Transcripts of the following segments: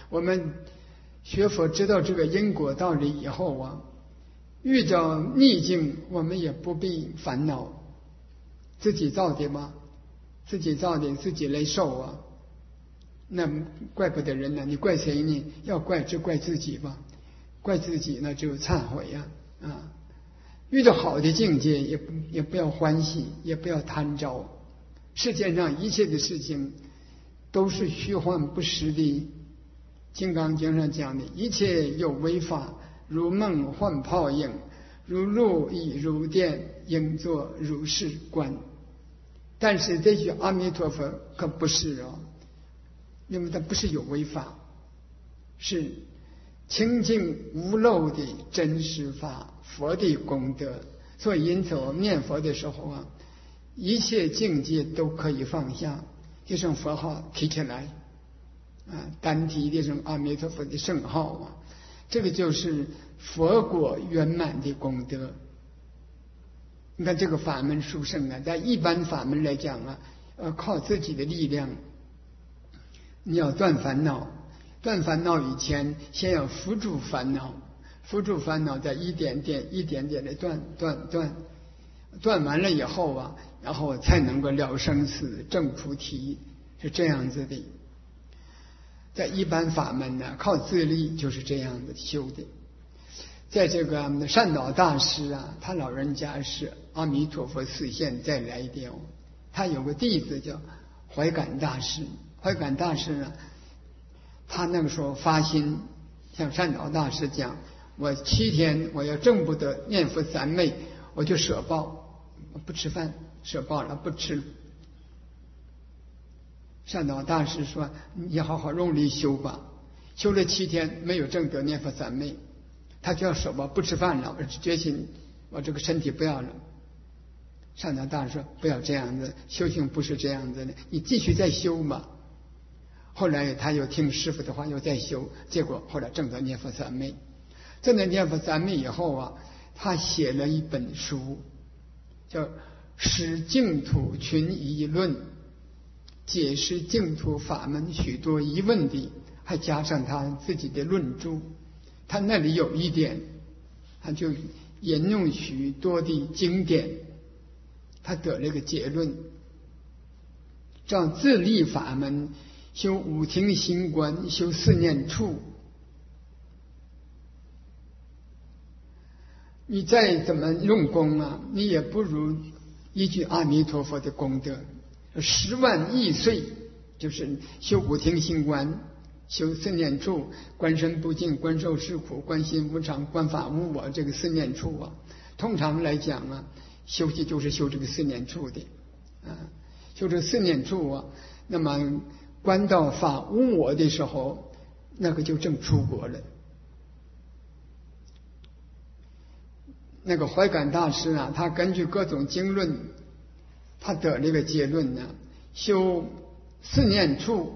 我们学佛知道这个因果道理以后啊，遇到逆境我们也不必烦恼，自己造的嘛，自己造的自己来受啊，那怪不得人呢，你怪谁呢？要怪就怪自己吧，怪自己那就忏悔呀啊。遇到好的境界也不要欢喜，也不要贪着。世界上一切的事情都是虚幻不实的。金刚经上讲的，一切有为法，如梦幻泡影，如露亦如电，应作如是观。但是这句阿弥陀佛可不是哦，因为它不是有为法，是清净无漏的真实法，佛的功德。所以因此我们念佛的时候啊，一切境界都可以放下，这声佛号提起来啊，单提这声阿弥陀佛的圣号啊，这个就是佛果圆满的功德。你看这个法门殊胜啊，在一般法门来讲啊，靠自己的力量，你要断烦恼。断烦恼以前，先要扶助烦恼，扶助烦恼，再一点点的断完了以后啊，然后才能够了生死证菩提，是这样子的。在一般法门呢，靠自力就是这样的修的。在这个善导大师啊，他老人家是阿弥陀佛示现再来的哦。他有个弟子叫怀感大师，怀感大师呢，他那个时候发心向善导大师讲，我7天我要证不得念佛三昧，我就舍报，不吃饭，舍报了不吃。善导大师说，你好好用力修吧，修了7天没有证得念佛三昧，他就要舍报不吃饭了，决心我这个身体不要了。善导大师说，不要这样子，修行不是这样子的，你继续再修吧。后来他又听师父的话，又再修，结果后来证得念佛三昧。证得念佛三昧以后啊，他写了一本书，叫《使净土群疑论》，解释净土法门许多疑问的，还加上他自己的论著。他那里有一点，他就引用许多的经典，他得了一个结论，照自力法门修五听心观，修四念处，你再怎么用功啊，你也不如一句阿弥陀佛的功德。10万亿岁就是修五听心观，修四念处，观身不净，观受是苦，观心无常，观法无我，这个四念处啊，通常来讲啊，修习就是修这个四念处的啊，修这四念处啊，那么观到法无我的时候，那个就正出国了。那个怀感大师啊，他根据各种经论，他得了一个结论呢，修四念处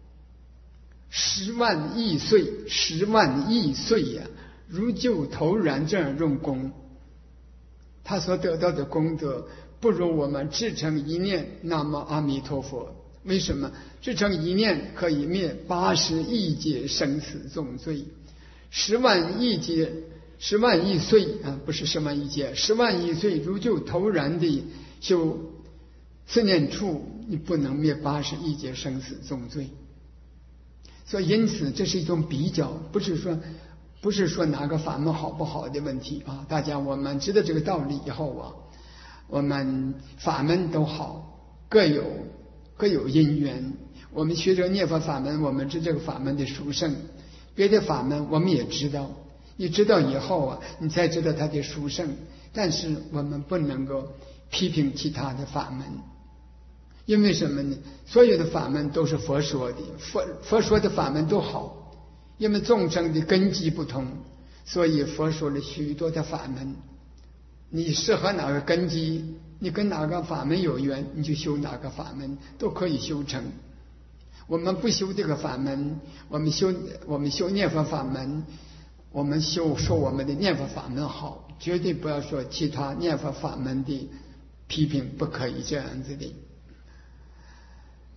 10万亿岁，10万亿岁呀，如就头然这样用功，他所得到的功德不如我们至诚一念南无阿弥陀佛。为什么？至诚一念可以灭80亿劫生死重罪，10万亿劫，10万亿岁啊，不是10万亿劫，10万亿岁如就头然的修四念处，你不能灭80亿劫生死重罪。所以因此这是一种比较，不是说哪个法门好不好的问题啊。大家我们知道这个道理以后啊，我们法门都好，各有因缘。我们学着念佛法门，我们知这个法门的殊胜，别的法门我们也知道，你知道以后啊，你才知道它的殊胜。但是我们不能够批评其他的法门，因为什么呢？所有的法门都是佛说的，佛说的法门都好，因为众生的根基不同，所以佛说了许多的法门。你适合哪个根基，你跟哪个法门有缘，你就修哪个法门，都可以修成。我们不修这个法门，我们修念佛法门，我们说我们的念佛法门好，绝对不要说其他念佛法门的批评，不可以这样子的。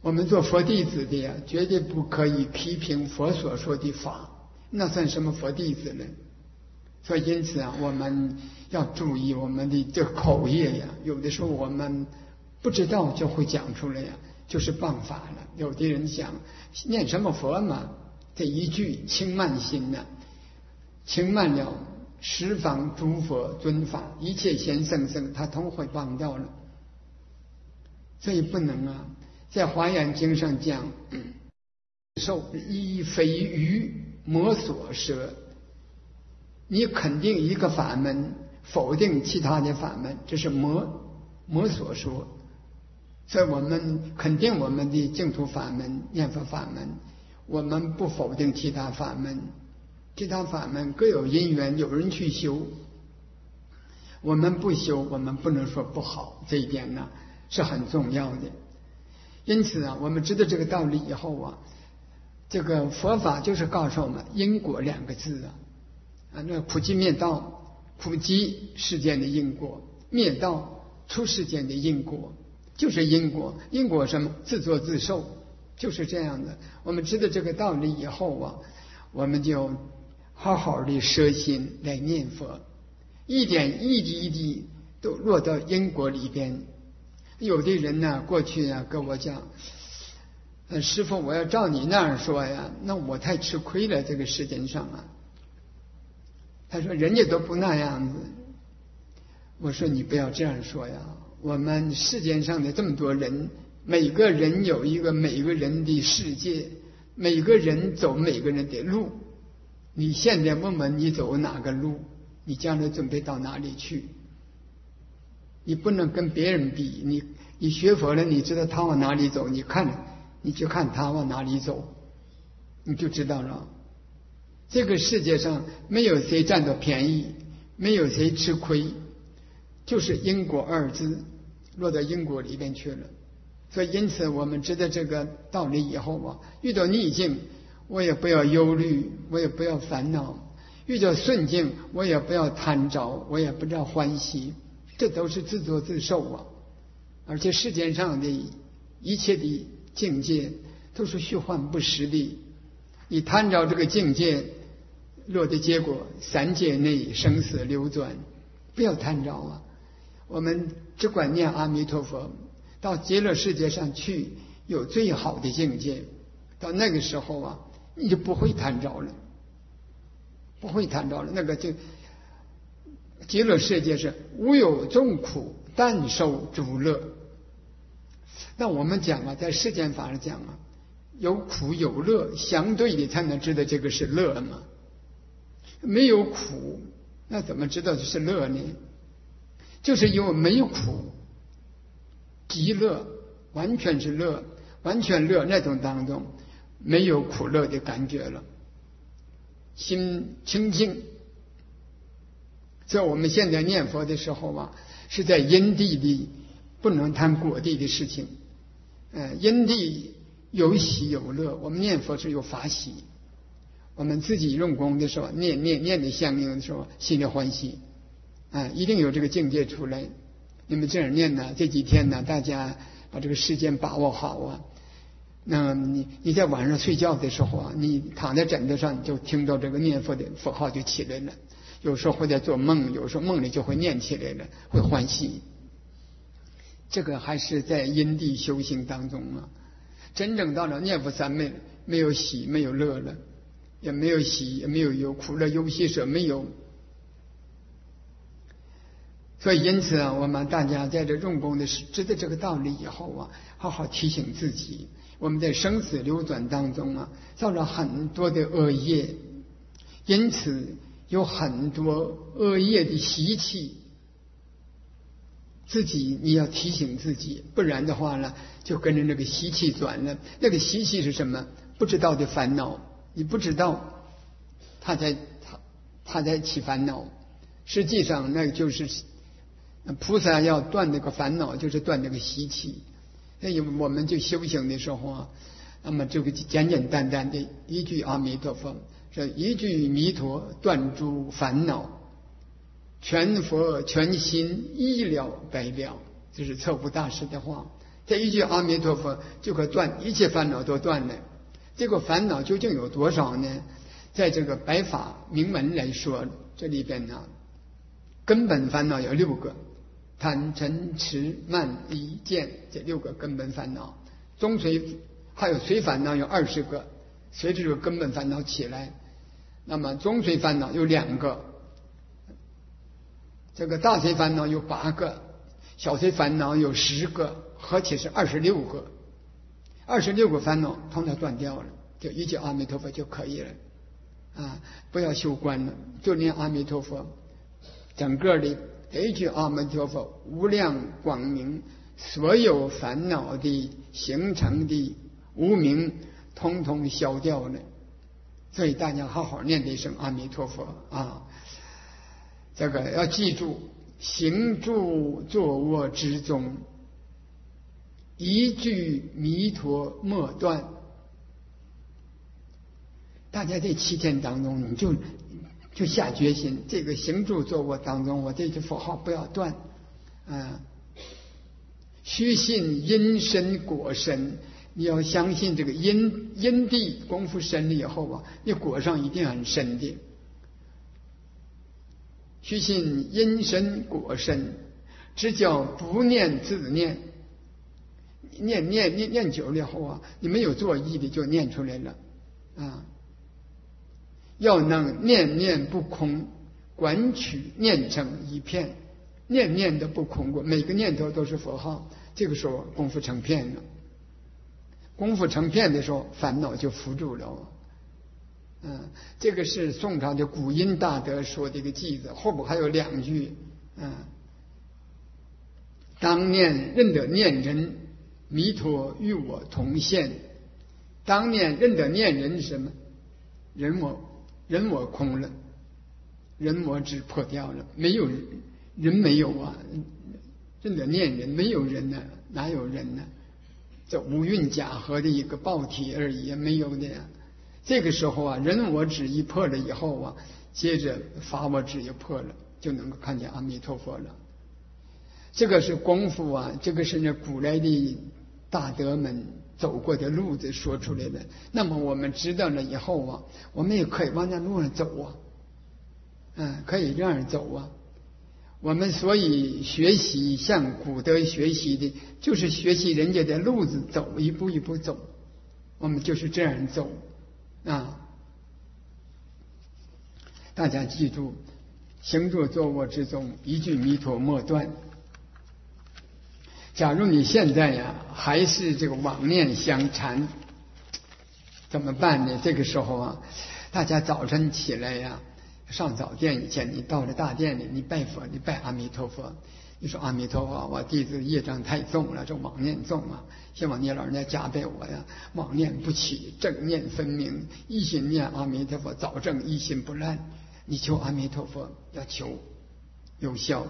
我们做佛弟子的呀，绝对不可以批评佛所说的法，那算什么佛弟子呢？所以因此啊，我们要注意我们的这个口业呀，有的时候我们不知道就会讲出来呀，就是谤法了。有的人想念什么佛嘛，这一句轻慢心呐，轻慢了十方诸佛尊法，一切贤圣僧，他都会谤掉了。所以不能啊，在华严经上讲，受依非于魔所摄。你肯定一个法门，否定其他的法门，这是魔所说。所以我们肯定我们的净土法门、念佛法门，我们不否定其他法门。其他法门各有因缘，有人去修，我们不修，我们不能说不好，这一点呢是很重要的。因此啊，我们知道这个道理以后啊，这个佛法就是告诉我们因果两个字啊。那苦集灭道，苦集世间的因果，灭道出世间的因果，就是因果。因果什么？自作自受，就是这样的。我们知道这个道理以后啊，我们就好好的摄心来念佛，一点一滴一滴都落到因果里边。有的人呢，过去啊跟我讲，师父，我要照你那样说呀，那我太吃亏了，这个世间上啊。他说人家都不那样子。我说你不要这样说呀，我们世间上的这么多人，每个人有一个每个人的世界，每个人走每个人的路。你现在问问你走哪个路，你将来准备到哪里去？你不能跟别人比，你学佛了，你知道他往哪里走，你去看他往哪里走，你就知道了。这个世界上没有谁占到便宜，没有谁吃亏，就是因果二字落到因果里边去了。所以因此我们知道这个道理以后啊，遇到逆境我也不要忧虑，我也不要烦恼；遇到顺境我也不要贪着，我也不要欢喜。这都是自作自受啊！而且世间上的一切的境界都是虚幻不实的。你贪着这个境界，落的结果三界内生死流转，不要贪着啊！我们只管念阿弥陀佛，到极乐世界上去有最好的境界，到那个时候啊，你就不会贪着了，不会贪着了。那个就极乐世界是无有众苦，但受诸乐。那我们讲啊，在世间法上讲啊，有苦有乐，相对的才能知道这个是乐嘛。没有苦，那怎么知道这是乐呢？就是因为没有苦，极乐完全是乐，完全乐那种当中没有苦乐的感觉了，心清净。所以我们现在念佛的时候啊，是在因地里，不能谈果地的事情。因地有喜有乐，我们念佛是有法喜。我们自己用功的时候，念的相应的时候，心里欢喜，一定有这个境界出来。你们这样念呢，这几天呢，大家把这个时间把握好啊。那你在晚上睡觉的时候啊，你躺在枕头上，就听到这个念佛的佛号就起来了。有时候会在做梦，有时候梦里就会念起来了，会欢喜。这个还是在因地修行当中啊。真正到了念佛三昧，没有喜，没有乐了，也没有喜，也没有忧，苦乐忧喜舍没有。所以因此啊，我们大家在这用功的知道这个道理以后啊，好好提醒自己，我们在生死流转当中啊，造了很多的恶业，因此有很多恶业的习气，自己你要提醒自己，不然的话呢，就跟着那个习气转了。那个习气是什么？不知道的烦恼，你不知道，他在起烦恼。实际上，那就是菩萨要断那个烦恼，就是断那个习气。所以我们就修行的时候啊，那么这个简简单单的一句阿弥陀佛，这一句弥陀断诸烦恼。全佛全心一了百了，这是彻悟大师的话。 这一句阿弥陀佛就可断一切烦恼都断了。这个烦恼究竟有多少呢？在这个白法明文来说，这里边呢，根本烦恼有6个，贪嗔痴慢疑见，这6个根本烦恼。中随还有随烦恼有20个，随着这个根本烦恼起来。那么中随烦恼有2个，这个大随烦恼有8个，小随烦恼有10个，合起是26个。26个烦恼通通断掉了，就一句阿弥陀佛就可以了啊！不要修观了，就念阿弥陀佛。整个的这一句阿弥陀佛无量光明，所有烦恼的形成的无明通通消掉了。所以大家好好念这一声阿弥陀佛啊！这个要记住，行住坐卧之中，一句弥陀莫断。大家这7天当中，你就下决心，这个行住坐卧当中，我这句佛号不要断啊！须信因深果深，你要相信这个因地功夫深了以后啊，你果上一定很深的。须信因深果深，只叫不念自念。念久了以后啊，你没有作意的就念出来了啊！要能念念不空，观取念成一片，念念都不空过，每个念头都是佛号。这个时候功夫成片了，功夫成片的时候，烦恼就扶住了。这个是宋朝的古音大德说的一个句子，后边还有2句。当念认得念人，弥陀与我同现。当念认得念人是什么？人我空了，人我只破掉了，没有人没有啊，认得念人没有人呢，哪有人呢？这五蕴假合的一个报体而已，没有的呀。这个时候啊，人我执一破了以后啊，接着法我执也破了，就能够看见阿弥陀佛了。这个是功夫啊，这个是那古来的大德们走过的路子说出来的。那么我们知道了以后啊，我们也可以往那路上走啊，可以这样走啊。我们所以学习向古德学习的，就是学习人家的路子走，一步一步走，我们就是这样走啊。大家记住，行住坐卧之中，一句弥陀莫断。假如你现在呀还是这个妄念相缠，怎么办呢？这个时候啊，大家早晨起来呀，上早殿以前，你到了大殿里，你拜佛，你拜阿弥陀佛，你说阿弥陀佛，我弟子业障太重了，这妄念重啊，希望你老人家加倍我呀，妄念不起，正念分明，一心念阿弥陀佛，早正一心不乱。你求阿弥陀佛，要求有效。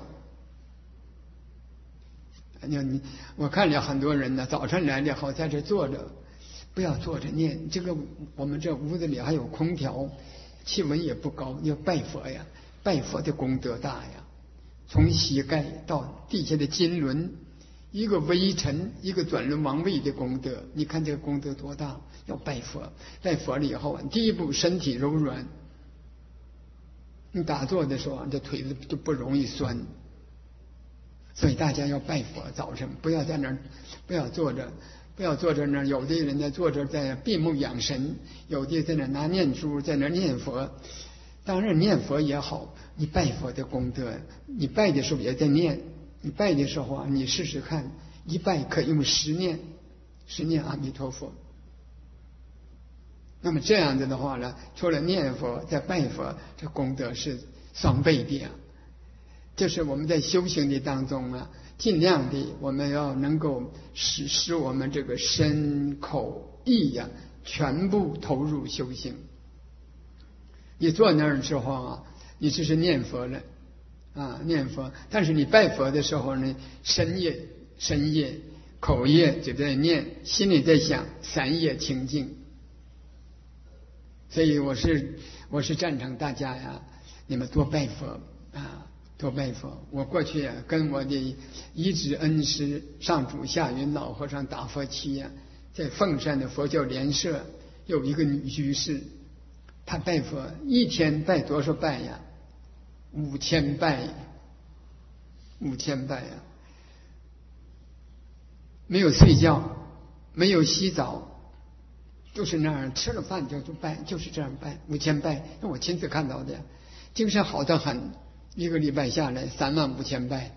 我看了很多人呢，早晨来了后在这坐着，不要坐着念。这个我们这屋子里还有空调，气温也不高，要拜佛呀，拜佛的功德大呀。从膝盖到地下的金轮，一个微尘，一个转轮王位的功德，你看这个功德多大？要拜佛，拜佛了以后，第一步身体柔软。你打坐的时候，这腿子就不容易酸。所以大家要拜佛，早晨不要在那儿，不要坐着那儿。有的人在坐着在闭目养神，有的在那拿念珠，在那念佛。当然念佛也好，你拜佛的功德，你拜的时候也在念。你拜的时候啊，你试试看，一拜可以用10念阿弥陀佛。那么这样子的话呢，除了念佛再拜佛，这功德是双倍的呀。这是我们在修行的当中啊，尽量的我们要能够使我们这个身口意呀，全部投入修行。你坐那儿的时候啊，你只是念佛了啊，念佛。但是你拜佛的时候呢，身业口业就在念，心里在想，三业清净。所以我是赞成大家呀，你们多拜佛啊。 多拜佛。我过去跟我的遗址恩师上主下云老和尚打佛七在凤山的佛教联社有一个女居士，她拜佛一天拜多少拜呀？5000拜，5000拜呀！没有睡觉，没有洗澡，就是那样，吃了饭就拜，就是这样拜，5000拜，那我亲自看到的，精神好得很。1个礼拜下来35000拜，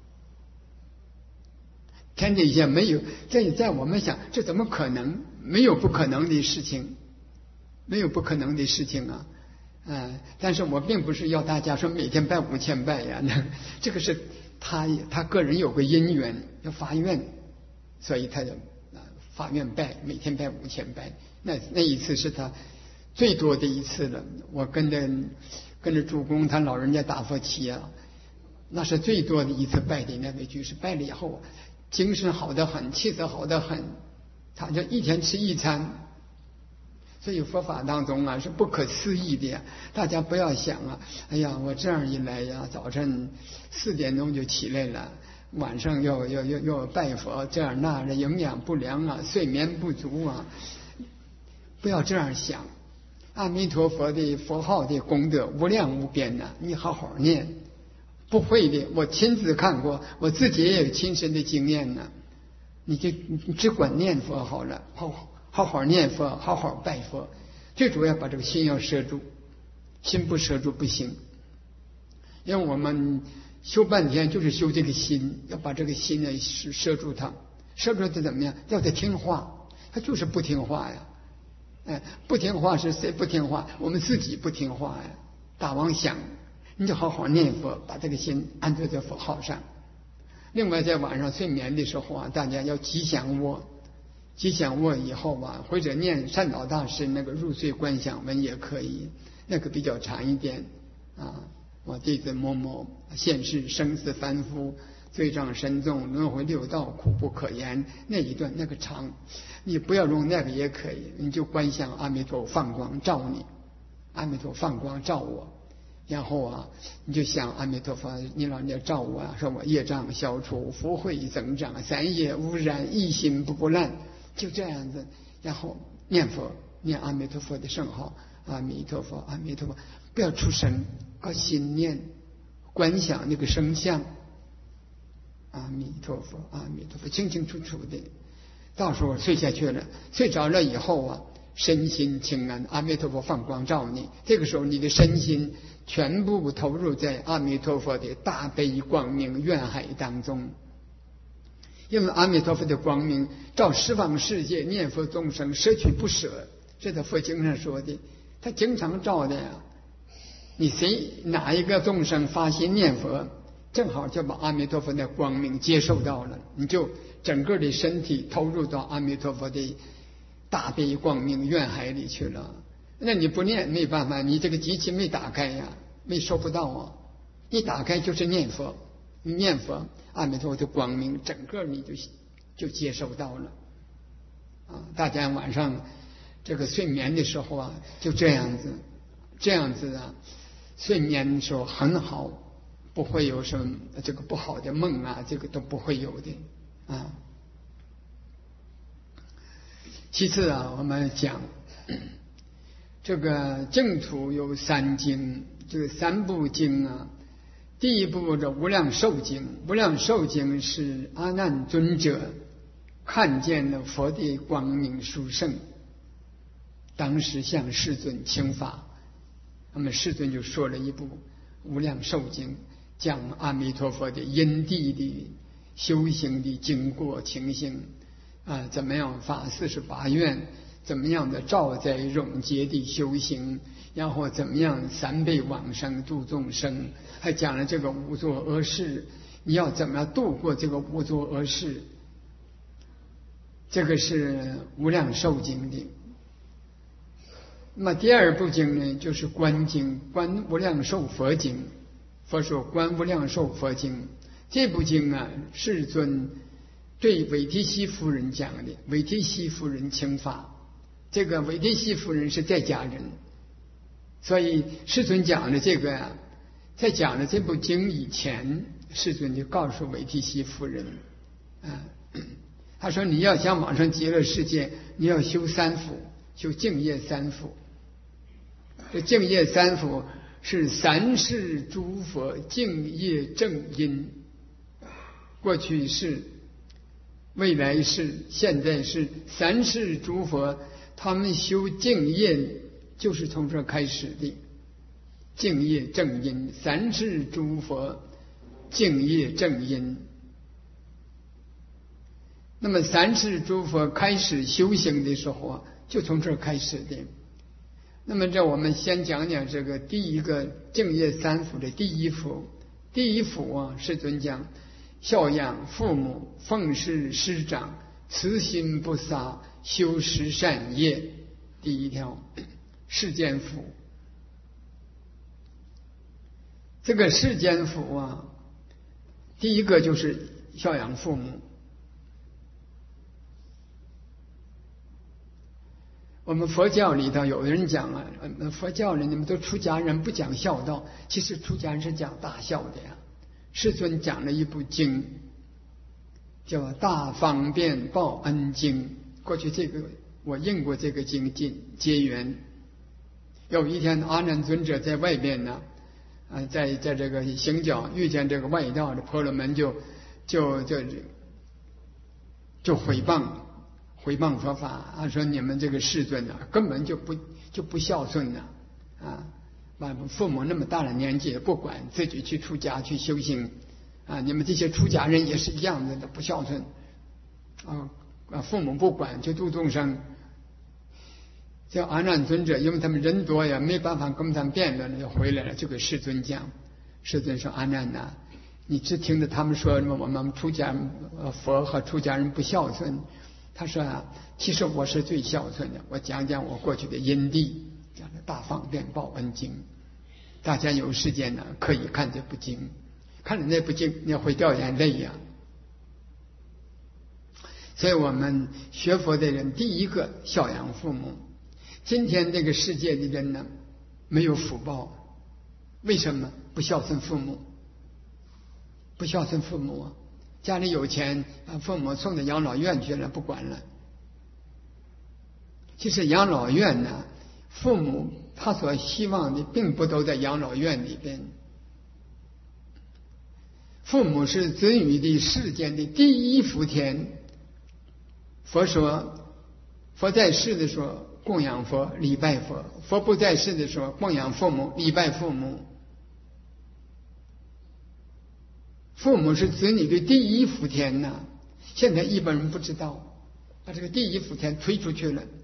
天底下没有，在我们想，这怎么可能？没有不可能的事情，没有不可能的事情啊！但是我并不是要大家说每天拜5000拜呀，这个是他个人有个因缘要发愿，所以他就发愿拜，每天拜5000拜。那一次是他最多的一次了。我跟着主公他老人家打佛七那是最多的一次拜的那位居士，拜了以后精神好得很，气色好得很，他就一天吃1餐。所以佛法当中是不可思议的大家不要想哎呀，我这样一来早晨4点钟就起来了，晚上要拜佛，这样那的营养不良睡眠不足不要这样想。阿弥陀佛的佛号的功德无量无边你好好念。不会的，我亲自看过，我自己也有亲身的经验你只管念佛好了，好好念佛，好好拜佛。最主要把这个心要摄住，心不摄住不行。因为我们修半天就是修这个心，要把这个心摄住它。摄住它怎么样？要它听话，它就是不听话不听话是谁不听话？我们自己不听话大妄想。你就好好念佛，把这个心安住在佛号上。另外在晚上睡眠的时候大家要吉祥卧。吉祥卧以后或者念善导大师那个入睡观想文也可以，那个比较长一点我弟子某某现世生死凡夫，罪障深重，轮回6道，苦不可言，那一段那个长，你不要用那个也可以，你就观想阿弥陀放光照你，阿弥陀放光照我，然后你就想阿弥陀佛，你老人家照我说我业障消除，福慧增长，3业无染，一心不乱，就这样子，然后念佛，念阿弥陀佛的圣号，阿弥陀佛，阿弥陀佛，不要出声，靠心念，观想那个声相，阿弥陀佛，阿弥陀佛，清清楚楚的。到时候睡下去了，睡着了以后身心清安，阿弥陀佛放光照你。这个时候你的身心全部投入在阿弥陀佛的大悲光明愿海当中。因为阿弥陀佛的光明照十方世界念佛众生舍取不舍，这在佛经上说的，他经常照的你哪一个众生发心念佛，正好就把阿弥陀佛的光明接受到了，你就整个的身体投入到阿弥陀佛的大悲光明愿海里去了。那你不念没办法，你这个机器没打开没收不到一打开就是念佛，你念佛阿弥陀佛的光明整个你就接收到了大家晚上这个睡眠的时候就这样子睡眠的时候很好，不会有什么这个不好的梦这个都不会有的其次我们讲这个净土有3经，这个3部经第一部的无量寿经，无量寿经是阿难尊者看见了佛的光明殊胜，当时向世尊请法，那么世尊就说了一部无量寿经，讲阿弥陀佛的因地的修行的经过情形怎么样发48愿，怎么样的照在永劫的修行，然后怎么样3倍往生度众生，还讲了这个无作恶事，你要怎么样度过这个无作恶事，这个是无量寿经的。那么第2部经呢，就是观经，观无量寿佛经。佛说观无量寿佛经，这部经世尊对韦提希夫人讲的，韦提希夫人请法，这个韦提希夫人是在家人，所以世尊讲的这个在讲了这部经以前，世尊就告诉韦提希夫人，他说你要想往生极乐世界，你要修三福，修净业三福。这净业三福是三世诸佛净业正因，过去世、未来世、现在世，三世诸佛他们修净业就是从这开始的。净业正因，三世诸佛净业正因。那么三世诸佛开始修行的时候，就从这儿开始的。那么这我们先讲讲这个第一个净业三福的第一福。第一福世尊讲孝养父母，奉事师长，慈心不杀，修十善业。第一条世间福。这个世间福第一个就是孝养父母。我们佛教里头有人讲佛教里你们都出家人不讲孝道，其实出家人是讲大孝的呀。世尊讲了一部经叫《大方便报恩经》，过去这个我印过这个经结缘。有一天阿难尊者在外边呢，在这个行脚遇见这个外道的婆罗门，就诽谤佛法，说你们这个世尊根本就不孝顺把父母那么大的年纪也不管，自己去出家去修行你们这些出家人也是一样的不孝顺父母不管就度众生。叫阿难尊者，因为他们人多呀，没办法跟他们辩论，就回来了，就给世尊讲。世尊说：“阿难你只听着他们说我们出家佛和出家人不孝顺。”他说其实我是最孝顺的。我讲讲我过去的因地，讲的《大方便报恩经》，大家有时间可以看这部经，看了那部经你会掉眼泪呀。所以我们学佛的人，第一个孝养父母。今天这个世界的人呢，没有福报，为什么？不孝顺父母。不孝顺父母家里有钱，把父母送到养老院去了，不管了。其实养老院父母他所希望的并不都在养老院里边。父母是子女的世间的第一福田。佛说，佛在世的时候供养佛，礼拜佛；佛不在世的时候供养父母，礼拜父母。父母是子女的第一福田现在一般人不知道，把这个第一福田推出去了，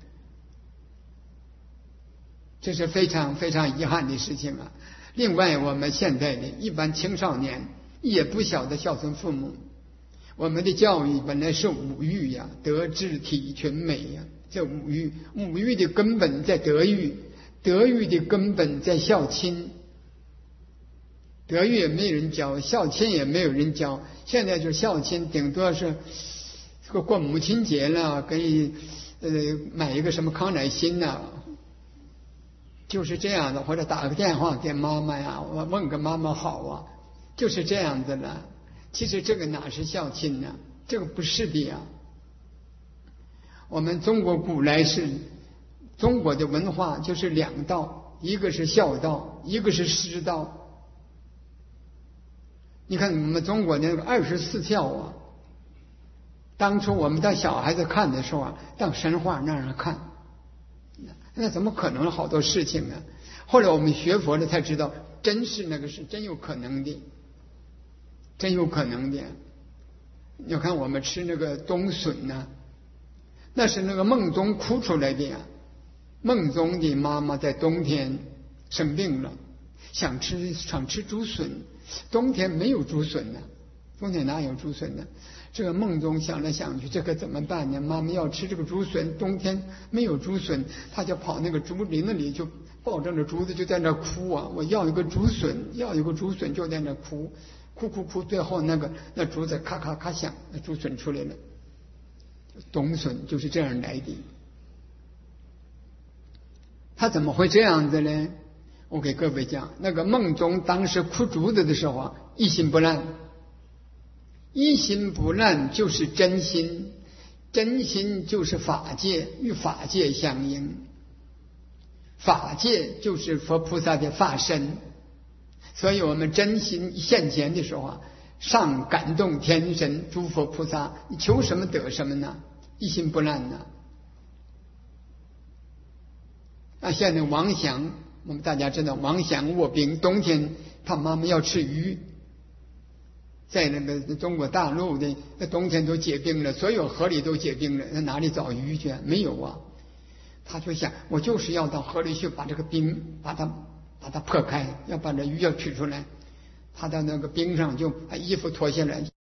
这是非常非常遗憾的事情另外，我们现在的一般青少年也不晓得孝顺父母。我们的教育本来是五育德智体群美这五育的根本在德育，德育的根本在孝亲。德育也没人教，孝亲也没有人教。现在就是孝亲，顶多是过母亲节了，给买一个什么康乃馨就是这样的，或者打个电话给妈妈我问个妈妈好就是这样子了。其实这个哪是孝亲这个不是的我们中国古来中国的文化就是两道，一个是孝道，一个是师道。你看我们中国那个24孝当初我们当小孩子看的时候当神话那样看，那怎么可能好多事情呢？后来我们学佛了才知道，真是那个是真有可能的，真有可能的。你看我们吃那个冬笋那是那个梦中哭出来的梦中的妈妈在冬天生病了，想吃竹笋，冬天没有竹笋冬天哪有竹笋这个梦中想来想去，这可怎么办呢？妈妈要吃这个竹笋，冬天没有竹笋，他就跑那个竹林里，就抱着那竹子就在那哭我要一个竹笋，要一个竹笋，就在那哭，最后那竹子咔咔咔响，那竹笋出来了。冬笋就是这样来的。他怎么会这样子呢？ 我给各位讲，那个梦中当时哭竹子的时候啊，一心不乱。一心不乱就是真心，真心就是法界，与法界相应。法界就是佛菩萨的法身，所以我们真心现前的时候啊，上感动天神诸佛菩萨，你求什么得什么呢？一心不乱呢。现在王祥，我们大家知道王祥卧冰，冬天他妈妈要吃鱼，在那个中国大陆的那冬天都结冰了，所有河里都结冰了，那哪里找鱼去？没有啊。他就想，我就是要到河里去把这个冰把它破开，要把这鱼要取出来。他到那个冰上就把衣服脱下来，